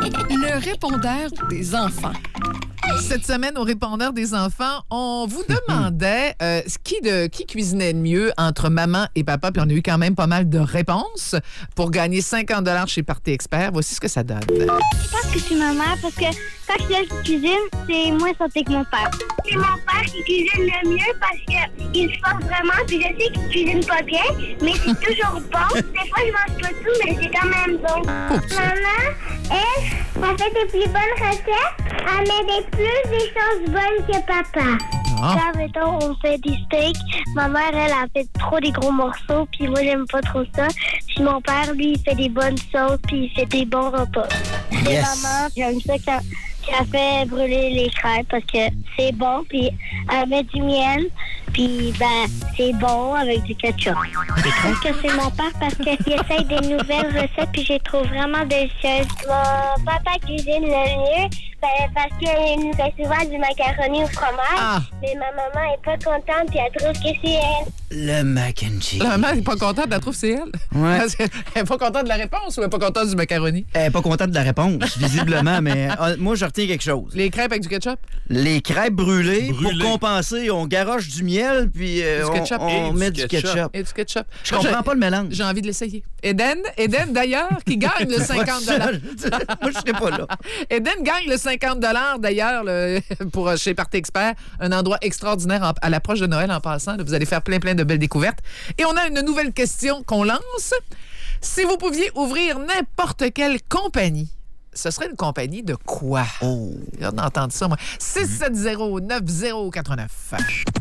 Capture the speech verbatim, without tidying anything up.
Le répondeur des enfants. Cette semaine, au répondeur des enfants, on vous demandait euh, qui, de, qui cuisinait le mieux entre maman et papa, puis on a eu quand même pas mal de réponses pour gagner cinquante dollars chez Party Expert. Voici ce que ça donne. Je pense que c'est ma mère parce que quand c'est elle qui cuisine, c'est moins santé que mon père. C'est mon père qui cuisine le mieux parce qu'il se force vraiment, puis je sais qu'il cuisine pas bien, mais c'est toujours bon. Des fois, je mange pas tout, mais c'est quand même bon. Maman, elle, elle fait des plus bonnes recettes, elle met des plus des choses bonnes que papa. Ah. Quand, mettons, on fait des steaks, ma mère, elle, a fait trop des gros morceaux, puis moi, j'aime pas trop ça. Puis mon père, lui, il fait des bonnes sauces, puis il fait des bons repas. Et Yes. maman, j'aime ça quand, quand elle fait brûler les crêpes, parce que c'est bon, puis elle met du miel, puis ben, c'est bon avec du ketchup. Je pense que c'est mon père parce qu'il essaye des nouvelles recettes, puis je les trouve vraiment délicieuses. Mon papa cuisine le mieux, ben, parce qu'il nous fait souvent du macaroni au fromage, Ah. mais ma maman est pas contente, puis elle trouve que c'est elle. Le mac and cheese. La maman n'est pas contente, elle trouve que c'est elle. Ouais. Elle n'est pas contente de la réponse ou elle n'est pas contente du macaroni? Elle n'est pas contente de la réponse, visiblement, mais euh, moi, je retiens quelque chose. Les crêpes avec du ketchup? Les crêpes brûlées, Brûlées. pour compenser, on garoche du miel, puis euh, Du on, ketchup. on Et du met du ketchup. ketchup. Et du ketchup. Je Moi, comprends pas le mélange. J'ai envie de l'essayer. Eden, Eden d'ailleurs, qui gagne le cinquante dollars. Moi, je serais pas là. Eden gagne le cinquante dollars d'ailleurs le- pour euh, chez Party Expert, un endroit extraordinaire en- à l'approche de Noël en passant. Là, vous allez faire plein plein de belles découvertes. Et on a une nouvelle question qu'on lance. Si vous pouviez ouvrir n'importe quelle compagnie, ce serait une compagnie de quoi? Oh. J'ai hâte d'entendre ça, moi. six sept zéro neuf zéro quatre neuf.